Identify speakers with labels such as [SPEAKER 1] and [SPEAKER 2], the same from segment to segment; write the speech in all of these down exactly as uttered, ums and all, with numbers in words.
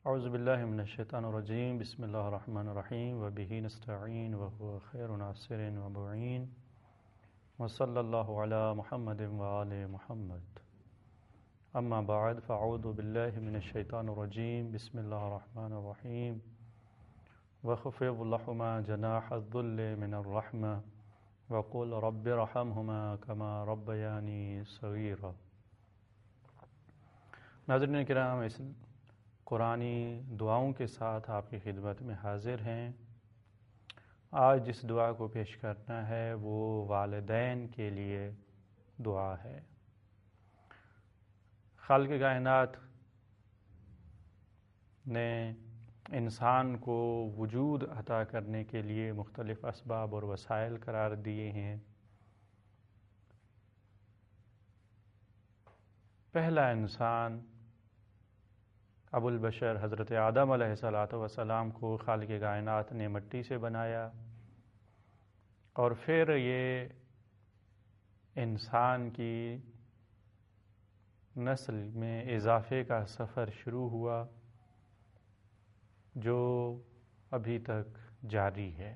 [SPEAKER 1] اعوذ باللہ من الشیطان الرجیم بسم اللہ الرحمن الرحیم وبہ نستعین وهو خیر ناصر ومعین وصلی اللہ علی محمد وآل محمد اما بعد فاعوذ باللہ من الشیطان الرجیم بسم اللہ الرحمن الرحیم وخفض لهما جناح الذل من الرحمہ وقل رب ارحمهما كما ربياني صغيرا۔ ناظرین کرام، اس قرآنی دعاؤں کے ساتھ آپ کی خدمت میں حاضر ہیں۔ آج جس دعا کو پیش کرنا ہے وہ والدین کے لیے دعا ہے۔ خالق کائنات نے انسان کو وجود عطا کرنے کے لیے مختلف اسباب اور وسائل قرار دیے ہیں۔ پہلا انسان ابو البشر حضرت آدم علیہ الصلاۃ والسلام کو خالق کائنات نے مٹی سے بنایا، اور پھر یہ انسان کی نسل میں اضافے کا سفر شروع ہوا جو ابھی تک جاری ہے۔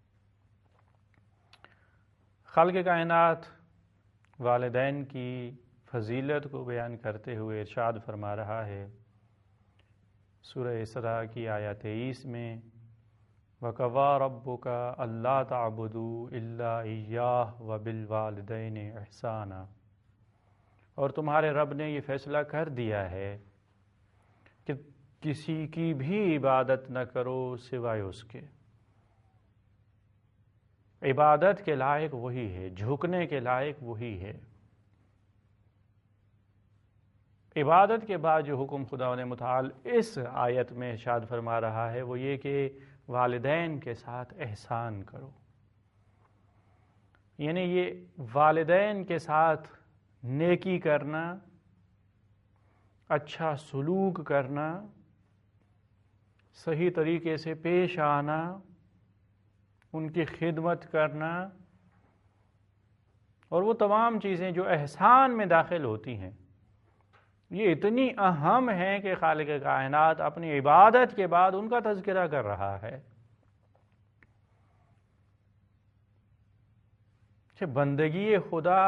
[SPEAKER 1] خالق کائنات والدین کی فضیلت کو بیان کرتے ہوئے ارشاد فرما رہا ہے سورہ اسراء کی آیت تیئیس میں، وَقَضَىٰ رَبُّكَ أَلَّا تَعْبُدُوا إِلَّا إِيَّاهُ وَبِالْوَالِدَيْنِ إِحْسَانًا، اور تمہارے رب نے یہ فیصلہ کر دیا ہے کہ کسی کی بھی عبادت نہ کرو سوائے اس کے۔ عبادت کے لائق وہی ہے، جھکنے کے لائق وہی ہے۔ عبادت کے بعد جو حکم خداوند متعال اس آیت میں ارشاد فرما رہا ہے وہ یہ کہ والدین کے ساتھ احسان کرو، یعنی یہ والدین کے ساتھ نیکی کرنا، اچھا سلوک کرنا، صحیح طریقے سے پیش آنا، ان کی خدمت کرنا، اور وہ تمام چیزیں جو احسان میں داخل ہوتی ہیں، یہ اتنی اہم ہیں کہ خالق کائنات اپنی عبادت کے بعد ان کا تذکرہ کر رہا ہے کہ بندگی خدا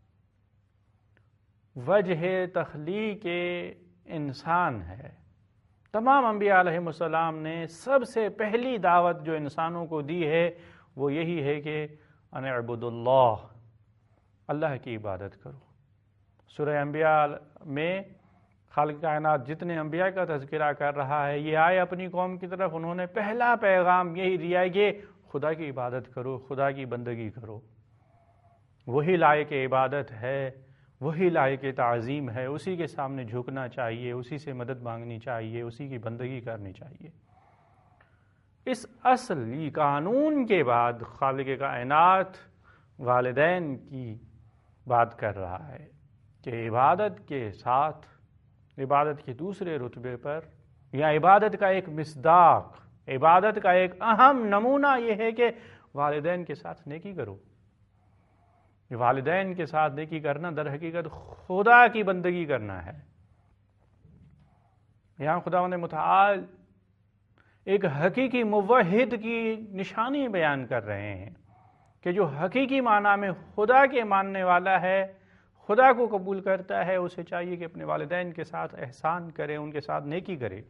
[SPEAKER 1] وجہ تخلیق انسان ہے۔ تمام انبیاء علیہ السلام نے سب سے پہلی دعوت جو انسانوں کو دی ہے وہ یہی ہے کہ ان اعبدوا اللہ، اللہ کی عبادت کرو۔ سورہ انبیاء میں خالق کائنات جتنے انبیاء کا تذکرہ کر رہا ہے، یہ آئے اپنی قوم کی طرف، انہوں نے پہلا پیغام یہی دیا کہ خدا کی عبادت کرو، خدا کی بندگی کرو۔ وہی لائق عبادت ہے، وہی لائق تعظیم ہے، اسی کے سامنے جھکنا چاہیے، اسی سے مدد مانگنی چاہیے، اسی کی بندگی کرنی چاہیے۔ اس اصلی قانون کے بعد خالق کائنات والدین کی بات کر رہا ہے کہ عبادت کے ساتھ، عبادت کے دوسرے رتبے پر، یا عبادت کا ایک مصداق، عبادت کا ایک اہم نمونہ یہ ہے کہ والدین کے ساتھ نیکی کرو۔ والدین کے ساتھ نیکی کرنا در حقیقت خدا کی بندگی کرنا ہے۔ یہاں خداوند متعال ایک حقیقی موحد کی نشانی بیان کر رہے ہیں کہ جو حقیقی معنی میں خدا کے ماننے والا ہے، خدا کو قبول کرتا ہے، اسے چاہیے کہ اپنے والدین کے ساتھ احسان کرے، ان کے ساتھ نیکی کرے۔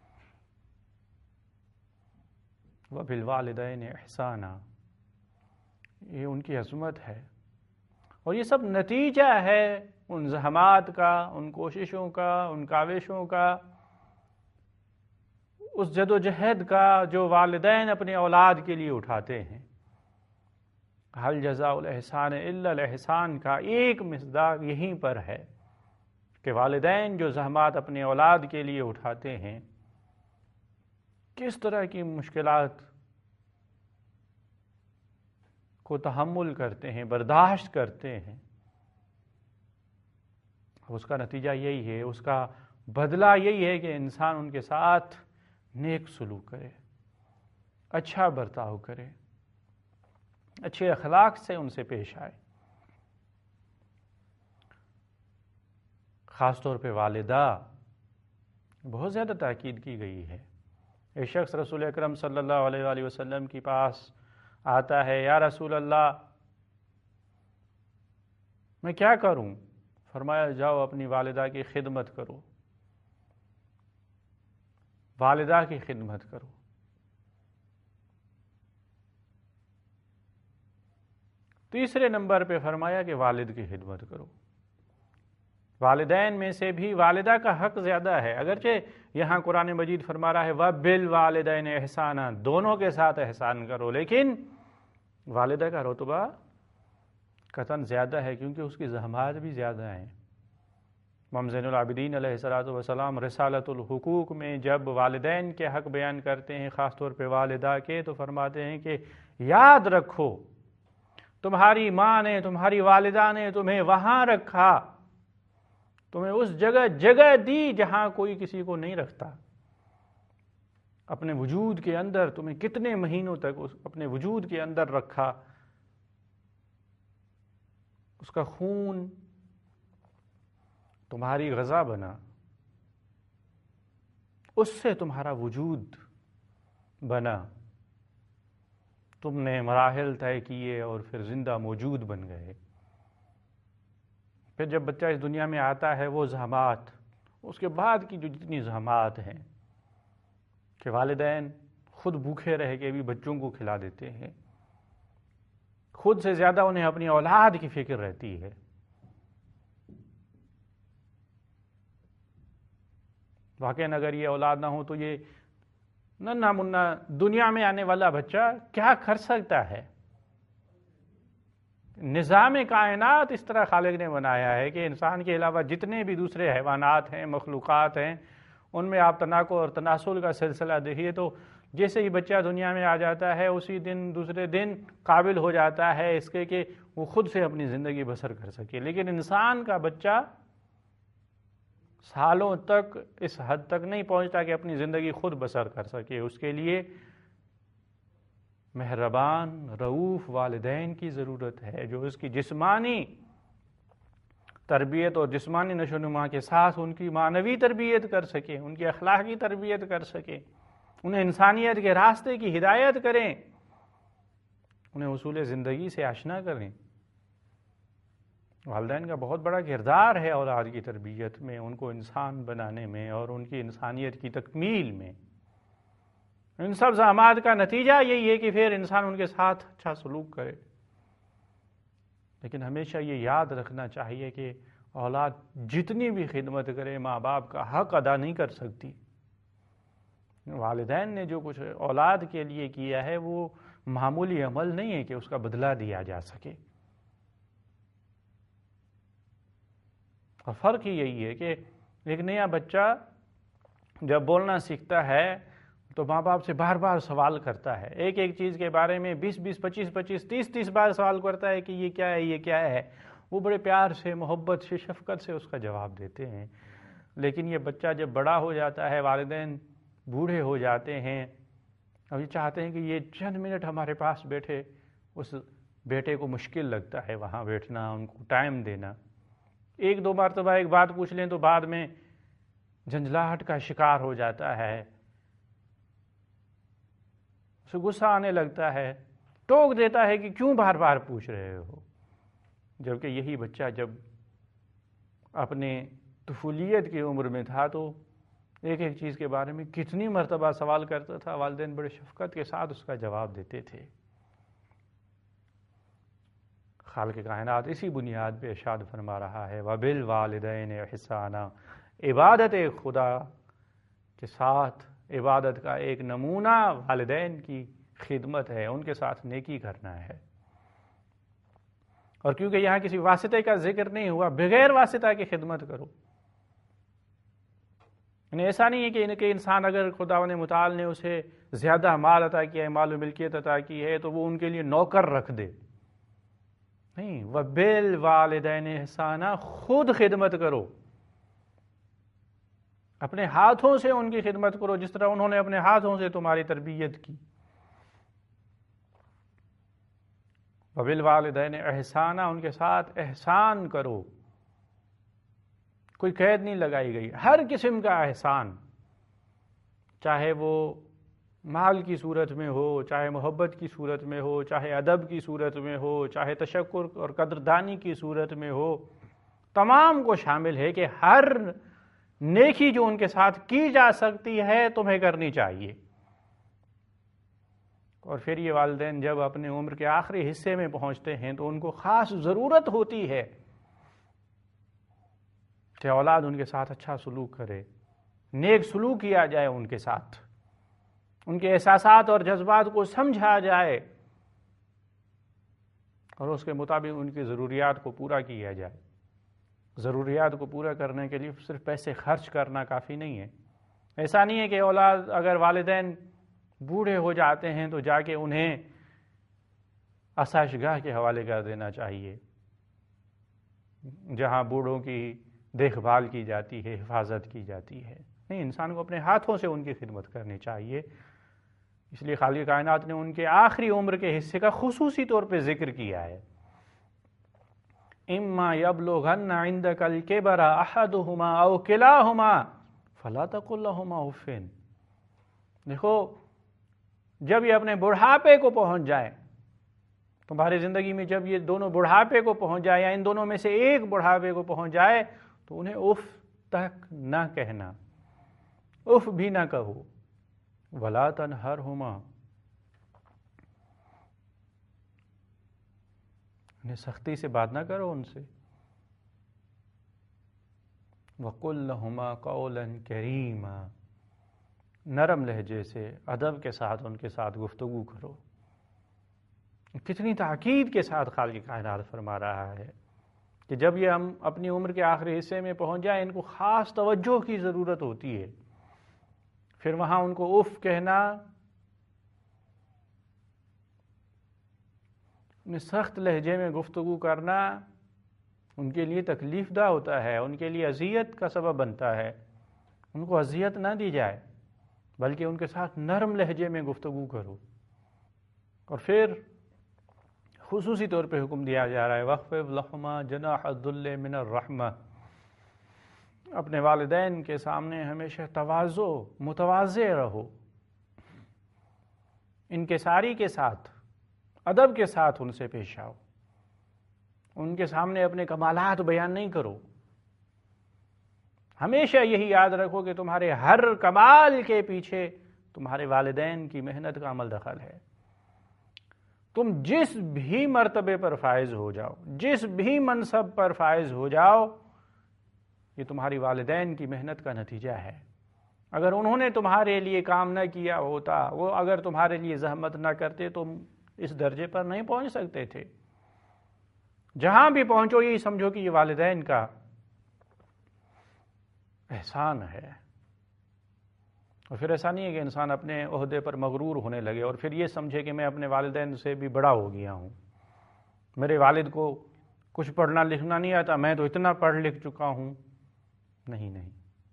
[SPEAKER 1] وَبِالْوَالِدَيْنِ إِحْسَانًا، یہ ان کی عظمت ہے، اور یہ سب نتیجہ ہے ان زحمات کا، ان کوششوں کا، ان کاوشوں کا، اس جد و جہد کا جو والدین اپنے اولاد کے لیے اٹھاتے ہیں۔ حل جزاء الاحسان الا الاحسان کا ایک مصداق یہیں پر ہے کہ والدین جو زحمات اپنے اولاد کے لیے اٹھاتے ہیں، کس طرح کی مشکلات کو تحمل کرتے ہیں، برداشت کرتے ہیں، اس کا نتیجہ یہی ہے، اس کا بدلہ یہی ہے کہ انسان ان کے ساتھ نیک سلوک کرے، اچھا برتاؤ کرے، اچھے اخلاق سے ان سے پیش آئے۔ خاص طور پہ والدہ بہت زیادہ تاکید کی گئی ہے۔ ایک شخص رسول اکرم صلی اللہ علیہ وآلہ وسلم کے پاس آتا ہے، یا رسول اللہ میں کیا کروں؟ فرمایا جاؤ اپنی والدہ کی خدمت کرو، والدہ کی خدمت کرو۔ تیسرے نمبر پہ فرمایا کہ والد کی خدمت کرو۔ والدین میں سے بھی والدہ کا حق زیادہ ہے، اگرچہ یہاں قرآن مجید فرما رہا ہے وَبِالْوَالِدَيْنِ احسانا، دونوں کے ساتھ احسان کرو، لیکن والدہ کا رتبہ قطعاً زیادہ ہے کیونکہ اس کی زحمات بھی زیادہ ہیں۔ امام زین العابدین علیہ الصلوۃ والسلام رسالۃ الحقوق میں جب والدین کے حق بیان کرتے ہیں، خاص طور پہ والدہ کے، تو فرماتے ہیں کہ یاد رکھو تمہاری ماں نے، تمہاری والدہ نے تمہیں وہاں رکھا، تمہیں اس جگہ جگہ دی جہاں کوئی کسی کو نہیں رکھتا، اپنے وجود کے اندر تمہیں کتنے مہینوں تک اپنے وجود کے اندر رکھا، اس کا خون تمہاری غذا بنا، اس سے تمہارا وجود بنا، تم نے مراحل طے کیے اور پھر زندہ موجود بن گئے۔ پھر جب بچہ اس دنیا میں آتا ہے وہ زحمات، اس کے بعد کی جو جتنی زحمات ہیں کہ والدین خود بھوکے رہ کے بھی بچوں کو کھلا دیتے ہیں، خود سے زیادہ انہیں اپنی اولاد کی فکر رہتی ہے۔ واقعاً اگر یہ اولاد نہ ہو تو یہ ننھا منا دنیا میں آنے والا بچہ کیا کر سکتا ہے؟ نظام کائنات اس طرح خالق نے بنایا ہے کہ انسان کے علاوہ جتنے بھی دوسرے حیوانات ہیں، مخلوقات ہیں، ان میں آپ تناقض اور تناسل کا سلسلہ دیکھیے تو جیسے ہی بچہ دنیا میں آ جاتا ہے اسی دن دوسرے دن قابل ہو جاتا ہے اس کے کہ وہ خود سے اپنی زندگی بسر کر سکے، لیکن انسان کا بچہ سالوں تک اس حد تک نہیں پہنچتا کہ اپنی زندگی خود بسر کر سکے۔ اس کے لیے مہربان رؤوف والدین کی ضرورت ہے جو اس کی جسمانی تربیت اور جسمانی نشو و نما کے ساتھ ان کی معنوی تربیت کر سکے، ان کی اخلاقی تربیت کر سکے، انہیں انسانیت کے راستے کی ہدایت کریں، انہیں اصول زندگی سے آشنا کریں۔ والدین کا بہت بڑا کردار ہے اولاد کی تربیت میں، ان کو انسان بنانے میں اور ان کی انسانیت کی تکمیل میں۔ ان سب زحمات کا نتیجہ یہی ہے کہ پھر انسان ان کے ساتھ اچھا سلوک کرے، لیکن ہمیشہ یہ یاد رکھنا چاہیے کہ اولاد جتنی بھی خدمت کرے ماں باپ کا حق ادا نہیں کر سکتی۔ والدین نے جو کچھ اولاد کے لیے کیا ہے وہ معمولی عمل نہیں ہے کہ اس کا بدلہ دیا جا سکے۔ اور فرق ہی یہی ہے کہ ایک نیا بچہ جب بولنا سیکھتا ہے تو ماں باپ سے بار بار سوال کرتا ہے، ایک ایک چیز کے بارے میں بیس بیس پچیس پچیس تیس تیس بار سوال کرتا ہے کہ یہ کیا ہے یہ کیا ہے۔ وہ بڑے پیار سے، محبت سے، شفقت سے اس کا جواب دیتے ہیں، لیکن یہ بچہ جب بڑا ہو جاتا ہے، والدین بوڑھے ہو جاتے ہیں، اب یہ چاہتے ہیں کہ یہ چند منٹ ہمارے پاس بیٹھے، اس بیٹے کو مشکل لگتا ہے وہاں بیٹھنا، ان کو ٹائم دینا۔ ایک دو مرتبہ ایک بات پوچھ لیں تو بعد میں جھنجھلاہٹ کا شکار ہو جاتا ہے، اسے غصہ آنے لگتا ہے، ٹوک دیتا ہے کہ کیوں بار بار پوچھ رہے ہو، جبکہ یہی بچہ جب اپنے طفولیت کی عمر میں تھا تو ایک ایک چیز کے بارے میں کتنی مرتبہ سوال کرتا تھا، والدین بڑے شفقت کے ساتھ اس کا جواب دیتے تھے۔ خالق کائنات اسی بنیاد پہ ارشاد فرما رہا ہے وَبِالْوَالِدَيْنِ احسانا، عبادت خدا کے ساتھ عبادت کا ایک نمونہ والدین کی خدمت ہے، ان کے ساتھ نیکی کرنا ہے۔ اور کیونکہ یہاں کسی واسطے کا ذکر نہیں ہوا، بغیر واسطہ کی خدمت کرو۔ یعنی ایسا نہیں ہے کہ کہ انسان اگر خدا نے متعال نے اسے زیادہ مال عطا کیا ہے، مال و ملکیت عطا کی ہے تو وہ ان کے لیے نوکر رکھ دے، نہیں، وَبِالْوَالِدَيْنِ احسانا، خود خدمت کرو، اپنے ہاتھوں سے ان کی خدمت کرو جس طرح انہوں نے اپنے ہاتھوں سے تمہاری تربیت کی۔ وَبِالْوَالِدَيْنِ احسانا، ان کے ساتھ احسان کرو، کوئی قید نہیں لگائی گئی، ہر قسم کا احسان، چاہے وہ مال کی صورت میں ہو، چاہے محبت کی صورت میں ہو، چاہے ادب کی صورت میں ہو، چاہے تشکر اور قدردانی کی صورت میں ہو، تمام کو شامل ہے کہ ہر نیکی جو ان کے ساتھ کی جا سکتی ہے تمہیں کرنی چاہیے۔ اور پھر یہ والدین جب اپنے عمر کے آخری حصے میں پہنچتے ہیں تو ان کو خاص ضرورت ہوتی ہے کہ اولاد ان کے ساتھ اچھا سلوک کرے، نیک سلوک کیا جائے، ان کے ساتھ ان کے احساسات اور جذبات کو سمجھا جائے اور اس کے مطابق ان کی ضروریات کو پورا کیا جائے۔ ضروریات کو پورا کرنے کے لیے صرف پیسے خرچ کرنا کافی نہیں ہے۔ ایسا نہیں ہے کہ اولاد اگر والدین بوڑھے ہو جاتے ہیں تو جا کے انہیں آسائش گاہ کے حوالے کر دینا چاہیے، جہاں بوڑھوں کی دیکھ بھال کی جاتی ہے، حفاظت کی جاتی ہے۔ نہیں، انسان کو اپنے ہاتھوں سے ان کی خدمت کرنی چاہیے۔ اس لیے خالق کائنات نے ان کے آخری عمر کے حصے کا خصوصی طور پہ ذکر کیا ہے۔ اما یبلغن عندک الکبر احدہما او کلاہما فلا تقل لہما اف۔ دیکھو، جب یہ اپنے بڑھاپے کو پہنچ جائیں، تمہاری زندگی میں جب یہ دونوں بڑھاپے کو پہنچ جائے یا ان دونوں میں سے ایک بڑھاپے کو پہنچ جائے تو انہیں اف تک نہ کہنا، اف بھی نہ کہو۔ ولا تنہرہما، انہیں سختی سے بات نہ کرو ان سے۔ وقل لہما قولا کریما، نرم لہجے سے ادب کے ساتھ ان کے ساتھ گفتگو کرو۔ کتنی تاکید کے ساتھ خالق کائنات فرما رہا ہے کہ جب یہ ہم اپنی عمر کے آخری حصے میں پہنچ جائیں ان کو خاص توجہ کی ضرورت ہوتی ہے۔ پھر وہاں ان کو اف کہنا، انہیں سخت لہجے میں گفتگو کرنا ان کے لیے تکلیف دہ ہوتا ہے، ان کے لیے اذیت کا سبب بنتا ہے۔ ان کو اذیت نہ دی جائے بلکہ ان کے ساتھ نرم لہجے میں گفتگو کرو۔ اور پھر خصوصی طور پہ حکم دیا جا رہا ہے وَخْفِضْ لَهُمَا جَنَاحَ الذُّلِّ مِنَ الرَّحْمَةِ، اپنے والدین کے سامنے ہمیشہ تواضع، متواضع رہو، انکساری کے ساتھ، ادب کے ساتھ ان سے پیش آؤ۔ ان کے سامنے اپنے کمالات بیان نہیں کرو۔ ہمیشہ یہی یاد رکھو کہ تمہارے ہر کمال کے پیچھے تمہارے والدین کی محنت کا عمل دخل ہے۔ تم جس بھی مرتبے پر فائز ہو جاؤ، جس بھی منصب پر فائز ہو جاؤ، یہ تمہاری والدین کی محنت کا نتیجہ ہے۔ اگر انہوں نے تمہارے لیے کام نہ کیا ہوتا، وہ اگر تمہارے لیے زحمت نہ کرتے، تم اس درجے پر نہیں پہنچ سکتے تھے۔ جہاں بھی پہنچو یہی سمجھو کہ یہ والدین کا احسان ہے۔ اور پھر ایسا نہیں ہے کہ انسان اپنے عہدے پر مغرور ہونے لگے اور پھر یہ سمجھے کہ میں اپنے والدین سے بھی بڑا ہو گیا ہوں، میرے والد کو کچھ پڑھنا لکھنا نہیں آتا، میں تو اتنا پڑھ لکھ چکا ہوں۔ نہیں نہیں،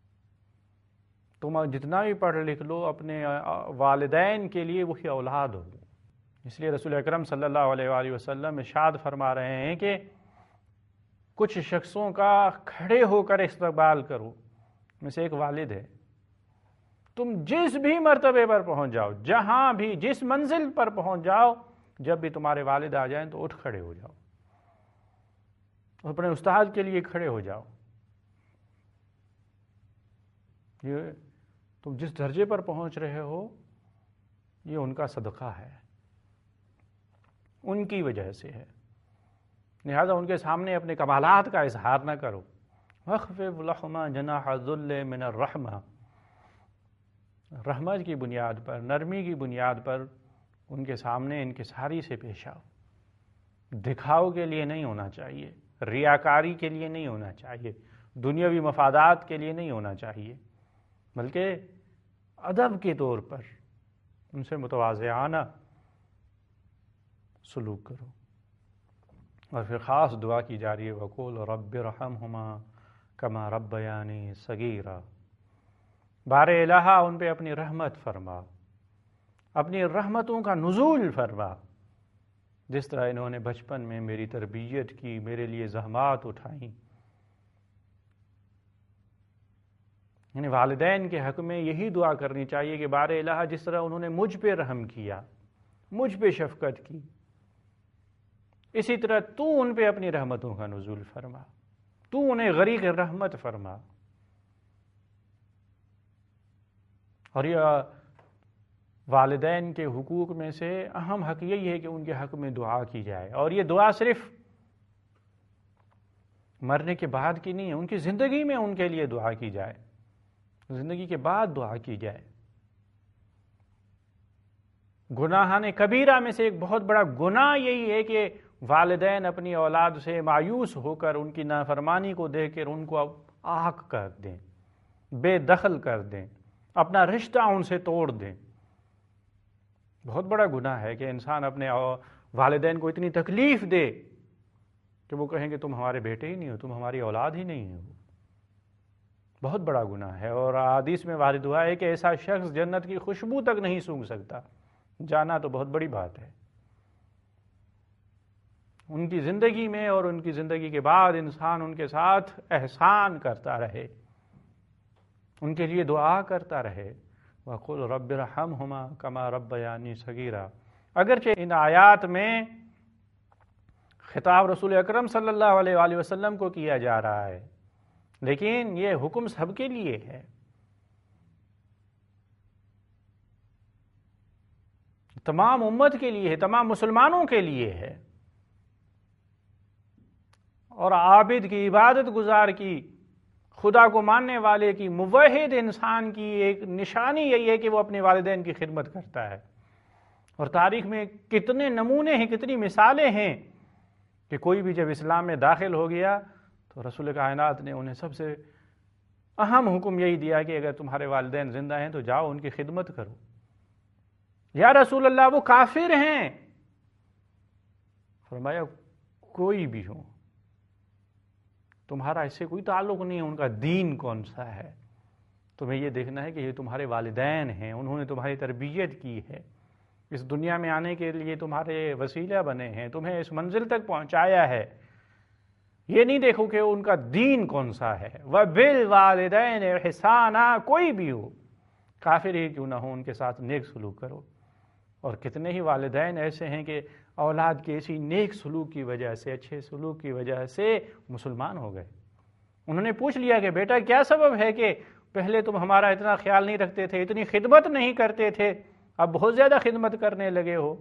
[SPEAKER 1] تم جتنا بھی پڑھ لکھ لو اپنے والدین کے لیے وہی اولاد ہو۔ اس لیے رسول اکرم صلی اللہ علیہ وآلہ وسلم ارشاد فرما رہے ہیں کہ کچھ شخصوں کا کھڑے ہو کر استقبال کرو، میں سے ایک والد ہے۔ تم جس بھی مرتبے پر پہنچ جاؤ، جہاں بھی جس منزل پر پہنچ جاؤ، جب بھی تمہارے والد آ جائیں تو اٹھ کھڑے ہو جاؤ، اپنے استاد کے لیے کھڑے ہو جاؤ۔ یہ تم جس درجے پر پہنچ رہے ہو یہ ان کا صدقہ ہے، ان کی وجہ سے ہے، لہذا ان کے سامنے اپنے کمالات کا اظہار نہ کرو۔ وَخْفِضْ لَهُمَا جَنَاحَ الذُّلِّ مِنَ الرَّحْمَةِ، رحمت کی بنیاد پر، نرمی کی بنیاد پر ان کے سامنے انکساری سے پیش آؤ۔ دکھاؤ کے لیے نہیں ہونا چاہیے، ریاکاری کے لیے نہیں ہونا چاہیے، دنیاوی مفادات کے لیے نہیں ہونا چاہیے، بلکہ ادب کے طور پر ان سے متواضعانہ سلوک کرو۔ اور پھر خاص دعا کی جا رہی ہے وَقُولْ رَبِّ ارْحَمْهُمَا كَمَا رَبَّيَانِي صَغِيرًا، بار الہا ان پہ اپنی رحمت فرما، اپنی رحمتوں کا نزول فرما، جس طرح انہوں نے بچپن میں میری تربیت کی، میرے لیے زحمات اٹھائیں، یعنی والدین کے حق میں یہی دعا کرنی چاہیے کہ بار الہ جس طرح انہوں نے مجھ پہ رحم کیا، مجھ پہ شفقت کی، اسی طرح تو ان پہ اپنی رحمتوں کا نزول فرما، تو انہیں غریق رحمت فرما۔ اور یہ والدین کے حقوق میں سے اہم حق یہی ہے کہ ان کے حق میں دعا کی جائے، اور یہ دعا صرف مرنے کے بعد کی نہیں ہے، ان کی زندگی میں ان کے لیے دعا کی جائے، زندگی کے بعد دعا کی جائے۔ گناہان کبیرہ میں سے ایک بہت بڑا گناہ یہی ہے کہ والدین اپنی اولاد سے مایوس ہو کر ان کی نافرمانی کو دیکھ کر ان کو آہک کر دیں، بے دخل کر دیں، اپنا رشتہ ان سے توڑ دیں۔ بہت بڑا گناہ ہے کہ انسان اپنے والدین کو اتنی تکلیف دے کہ وہ کہیں کہ تم ہمارے بیٹے ہی نہیں ہو، تم ہماری اولاد ہی نہیں ہو۔ بہت بڑا گناہ ہے، اور حدیث میں وارد ہوا ہے کہ ایسا شخص جنت کی خوشبو تک نہیں سونگھ سکتا، جانا تو بہت بڑی بات ہے۔ ان کی زندگی میں اور ان کی زندگی کے بعد انسان ان کے ساتھ احسان کرتا رہے، ان کے لیے دعا کرتا رہے۔ وَقُلْ رَبِّ ارْحَمْهُمَا كَمَا رَبَّيَانِي صَغِيرًا۔ اگرچہ ان آیات میں خطاب رسول اکرم صلی اللہ علیہ وآلہ وسلم کو کیا جا رہا ہے، لیکن یہ حکم سب کے لیے ہے۔ تمام امت کے لیے ہے، تمام مسلمانوں کے لیے ہے۔ اور عابد کی، عبادت گزار کی، خدا کو ماننے والے کی، موحد انسان کی ایک نشانی یہی ہے کہ وہ اپنے والدین کی خدمت کرتا ہے۔ اور تاریخ میں کتنے نمونے ہیں، کتنی مثالیں ہیں کہ کوئی بھی جب اسلام میں داخل ہو گیا تو رسول کائنات نے انہیں سب سے اہم حکم یہی دیا کہ اگر تمہارے والدین زندہ ہیں تو جاؤ ان کی خدمت کرو۔ یا رسول اللہ وہ کافر ہیں، فرمایا کوئی بھی ہو، تمہارا اس سے کوئی تعلق نہیں ہے، ان کا دین کون سا ہے، تمہیں یہ دیکھنا ہے کہ یہ تمہارے والدین ہیں، انہوں نے تمہاری تربیت کی ہے، اس دنیا میں آنے کے لیے تمہارے وسیلہ بنے ہیں، تمہیں اس منزل تک پہنچایا ہے، یہ نہیں دیکھو کہ ان کا دین کون سا ہے۔ وَبِالْوَالِدَيْنِ إِحْسَانًا، کوئی بھی ہو، کافر ہی کیوں نہ ہو، ان کے ساتھ نیک سلوک کرو۔ اور کتنے ہی والدین ایسے ہیں کہ اولاد کے اسی نیک سلوک کی وجہ سے، اچھے سلوک کی وجہ سے مسلمان ہو گئے۔ انہوں نے پوچھ لیا کہ بیٹا کیا سبب ہے کہ پہلے تم ہمارا اتنا خیال نہیں رکھتے تھے، اتنی خدمت نہیں کرتے تھے، اب بہت زیادہ خدمت کرنے لگے ہو؟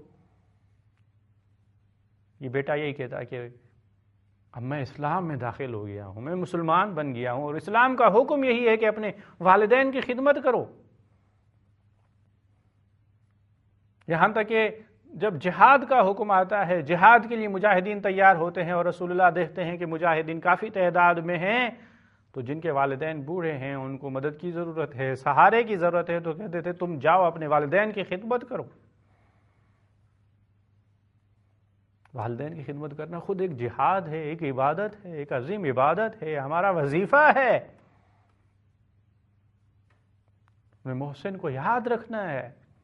[SPEAKER 1] یہ بیٹا یہی کہتا کہ اب میں اسلام میں داخل ہو گیا ہوں، میں مسلمان بن گیا ہوں، اور اسلام کا حکم یہی ہے کہ اپنے والدین کی خدمت کرو۔ یہاں تک کہ جب جہاد کا حکم آتا ہے، جہاد کے لیے مجاہدین تیار ہوتے ہیں، اور رسول اللہ دیکھتے ہیں کہ مجاہدین کافی تعداد میں ہیں، تو جن کے والدین بوڑھے ہیں، ان کو مدد کی ضرورت ہے، سہارے کی ضرورت ہے، تو کہتے تھے تم جاؤ اپنے والدین کی خدمت کرو۔ والدین کی خدمت کرنا خود ایک جہاد ہے، ایک عبادت ہے، ایک عظیم عبادت ہے، ہمارا وظیفہ ہے۔ ہمیں محسن کو یاد رکھنا ہے،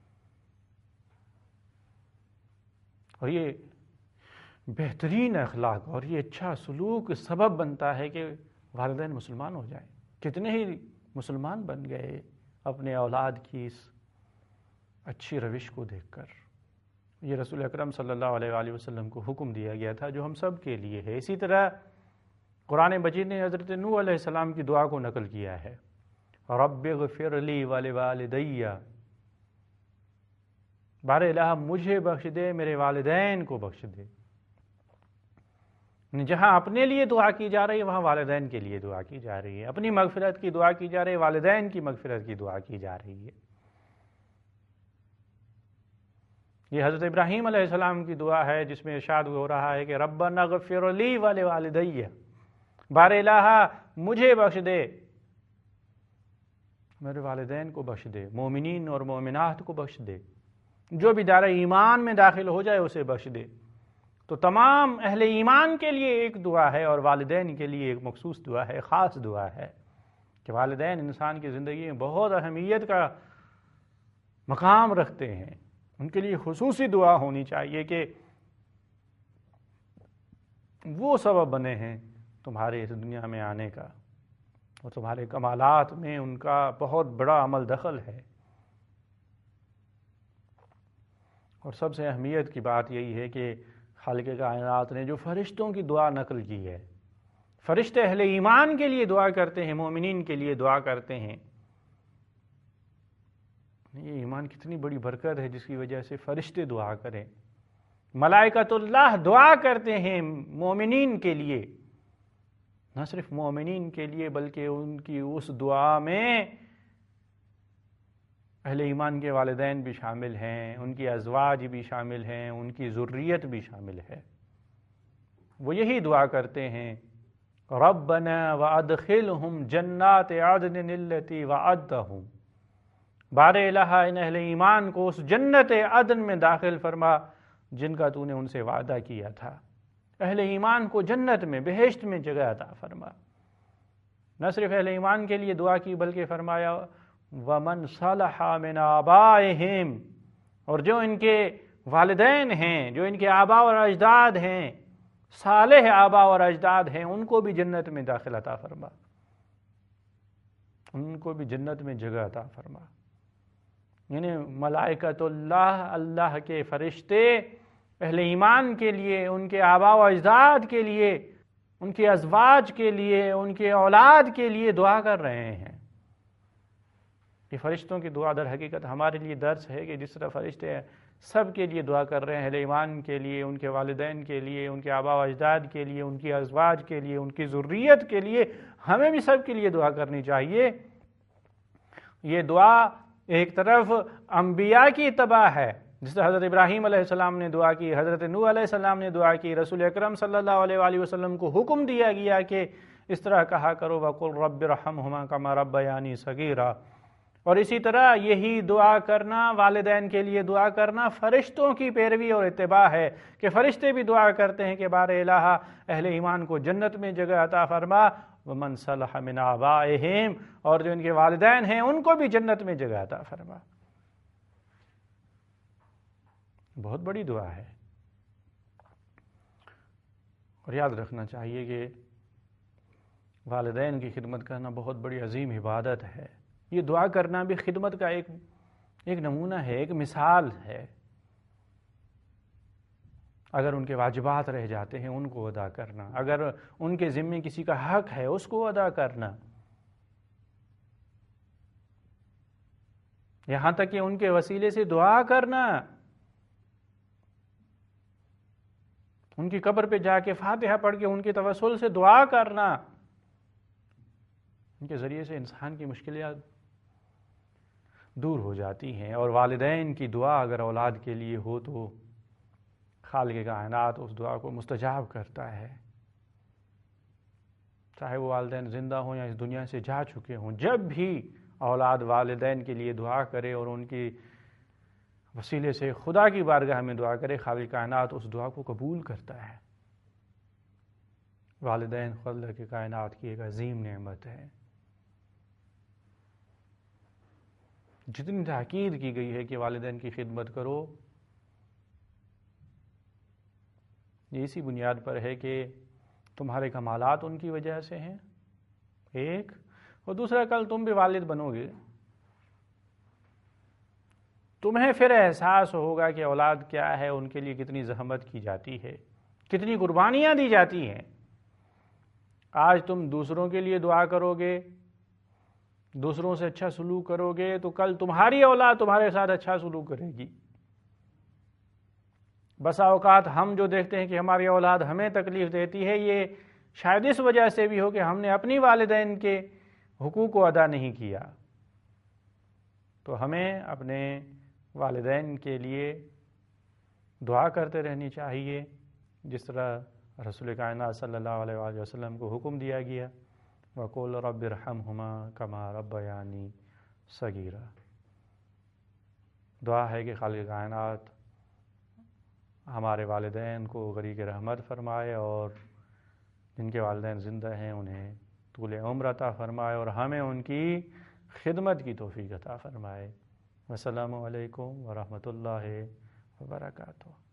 [SPEAKER 1] اور یہ بہترین اخلاق اور یہ اچھا سلوک سبب بنتا ہے کہ والدین مسلمان ہو جائیں۔ کتنے ہی مسلمان بن گئے اپنے اولاد کی اس اچھی روش کو دیکھ کر۔ یہ رسول اکرم صلی اللہ علیہ وآلہ وسلم کو حکم دیا گیا تھا جو ہم سب کے لیے ہے۔ اسی طرح قرآن مجید نے حضرت نوح علیہ السلام کی دعا کو نقل کیا ہے، رب اغفر لی ولوالدی، بار الہ مجھے بخش دے، میرے والدین کو بخش دے۔ جہاں اپنے لیے دعا کی جا رہی ہے وہاں والدین کے لیے دعا کی جا رہی ہے، اپنی مغفرت کی دعا کی جا رہی ہے، والدین کی مغفرت کی دعا کی جا رہی ہے۔ یہ حضرت ابراہیم علیہ السلام کی دعا ہے جس میں ارشاد ہو رہا ہے کہ ربنا اغفر لی ولوالدی، بار الہ مجھے بخش دے، میرے والدین کو بخش دے، مومنین اور مومنات کو بخش دے، جو بھی دار ایمان میں داخل ہو جائے اسے بخش دے۔ تو تمام اہل ایمان کے لیے ایک دعا ہے، اور والدین کے لیے ایک مخصوص دعا ہے، خاص دعا ہے، کہ والدین انسان کی زندگی میں بہت اہمیت کا مقام رکھتے ہیں۔ ان کے لیے خصوصی دعا ہونی چاہیے کہ وہ سبب بنے ہیں تمہارے اس دنیا میں آنے کا، اور تمہارے کمالات میں ان کا بہت بڑا عمل دخل ہے۔ اور سب سے اہمیت کی بات یہی ہے کہ خالق کائنات نے جو فرشتوں کی دعا نقل کی ہے، فرشتے اہل ایمان کے لیے دعا کرتے ہیں، مومنین کے لیے دعا کرتے ہیں۔ یہ ایمان کتنی بڑی برکت ہے جس کی وجہ سے فرشتے دعا کریں، ملائکۃ اللہ دعا کرتے ہیں مومنین کے لیے، نہ صرف مومنین کے لیے بلکہ ان کی اس دعا میں اہل ایمان کے والدین بھی شامل ہیں، ان کی ازواج بھی شامل ہیں، ان کی ذریت بھی شامل ہے۔ وہ یہی دعا کرتے ہیں، ربنا وادخلہم جنات عدن التی وعدتہم، بار الہ ان اہل ایمان کو اس جنت عدن میں داخل فرما جن کا تو نے ان سے وعدہ کیا تھا۔ اہل ایمان کو جنت میں، بہشت میں جگہ عطا فرما۔ نہ صرف اہل ایمان کے لیے دعا کی بلکہ فرمایا وَمَنْ صَلَحَ مِنْ آبَائِهِمْ، اور جو ان کے والدین ہیں، جو ان کے آباء اور اجداد ہیں، صالح آباء اور اجداد ہیں، ان کو بھی جنت میں داخل عطا فرما، ان کو بھی جنت میں جگہ عطا فرما۔ یعنی ملائکۃ اللہ، اللہ کے فرشتے اہل ایمان کے لیے، ان کے آباء و اجداد کے لیے، ان کے ازواج کے لیے، ان کے اولاد کے لیے دعا کر رہے ہیں۔ یہ فرشتوں کی دعا در حقیقت ہمارے لیے درس ہے کہ جس طرح فرشتے سب کے لیے دعا کر رہے ہیں، اہل ایمان کے لیے، ان کے والدین کے لیے، ان کے آباء و اجداد کے لیے، ان کی ازواج کے لیے، ان کی ذریت کے لیے، ہمیں بھی سب کے لیے دعا کرنی چاہیے۔ یہ دعا ایک طرف انبیاء کی اتباع ہے، جس طرح حضرت ابراہیم علیہ السلام نے دعا کی، حضرت نوح علیہ السلام نے دعا کی، رسول اکرم صلی اللہ علیہ وآلہ وسلم کو حکم دیا گیا کہ اس طرح کہا کرو وَقُلْ رَبِّ ارْحَمْهُمَا كَمَا رَبَّيَانِي صَغِيرًا۔ اور اسی طرح یہی دعا کرنا، والدین کے لیے دعا کرنا، فرشتوں کی پیروی اور اتباع ہے کہ فرشتے بھی دعا کرتے ہیں کہ بار الہ اہل ایمان کو جنت میں جگہ عطا فرما، وَمَنْ صَلَحَ مِنْ آبَائِهِمْ، اور جو ان کے والدین ہیں ان کو بھی جنت میں جگہ عطا فرما۔ بہت بڑی دعا ہے، اور یاد رکھنا چاہیے کہ والدین کی خدمت کرنا بہت بڑی عظیم عبادت ہے۔ یہ دعا کرنا بھی خدمت کا ایک ایک نمونہ ہے، ایک مثال ہے۔ اگر ان کے واجبات رہ جاتے ہیں ان کو ادا کرنا، اگر ان کے ذمے کسی کا حق ہے اس کو ادا کرنا، یہاں تک کہ ان کے وسیلے سے دعا کرنا، ان کی قبر پہ جا کے فاتحہ پڑھ کے ان کے توسل سے دعا کرنا، ان کے ذریعے سے انسان کی مشکلات دور ہو جاتی ہیں۔ اور والدین کی دعا اگر اولاد کے لیے ہو تو خالق کائنات اس دعا کو مستجاب کرتا ہے، چاہے وہ والدین زندہ ہوں یا اس دنیا سے جا چکے ہوں۔ جب بھی اولاد والدین کے لیے دعا کرے اور ان کی وسیلے سے خدا کی بارگاہ میں دعا کرے، خالق کائنات اس دعا کو قبول کرتا ہے۔ والدین خالق کائنات کی ایک عظیم نعمت ہے۔ جتنی تاکید کی گئی ہے کہ والدین کی خدمت کرو، یہ اسی بنیاد پر ہے کہ تمہارے کمالات ان کی وجہ سے ہیں، ایک، اور دوسرا کل تم بھی والد بنو گے، تمہیں پھر احساس ہوگا کہ اولاد کیا ہے، ان کے لیے کتنی زحمت کی جاتی ہے، کتنی قربانیاں دی جاتی ہیں۔ آج تم دوسروں کے لیے دعا کرو گے، دوسروں سے اچھا سلوک کرو گے، تو کل تمہاری اولاد تمہارے ساتھ اچھا سلوک کرے گی۔ بسا اوقات ہم جو دیکھتے ہیں کہ ہماری اولاد ہمیں تکلیف دیتی ہے، یہ شاید اس وجہ سے بھی ہو کہ ہم نے اپنی والدین کے حقوق کو ادا نہیں کیا۔ تو ہمیں اپنے والدین کے لیے دعا کرتے رہنی چاہیے، جس طرح رسول کائنات صلی اللہ علیہ وآلہ وسلم کو حکم دیا گیا، وَقُلْ رَبِّ ارْحَمْهُمَا كَمَا رَبَّيَانِي صَغِيرًا۔ دعا ہے کہ خالق کائنات ہمارے والدین کو غریق رحمت فرمائے، اور جن کے والدین زندہ ہیں انہیں طول عمر عطا فرمائے، اور ہمیں ان کی خدمت کی توفیق عطا فرمائے۔ والسلام علیکم ورحمۃ اللہ وبرکاتہ۔